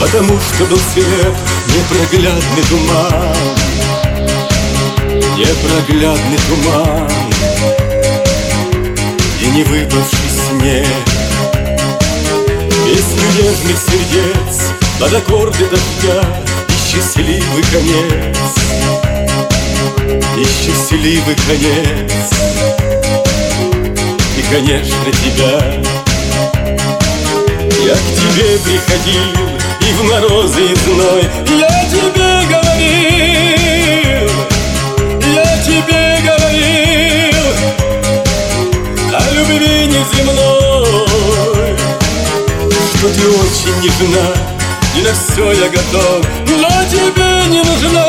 потому что был свет, непроглядный туман, непроглядный туман и не выпавший снег. Песню нежных сердец под аккорды дождя и счастливый конец, и счастливый конец, и, конечно, тебя. Я к тебе приходил и в морозы и зной, я тебе говорил, я тебе говорил о любви неземной, что ты очень нежна, и на все я готов, но тебе не нужна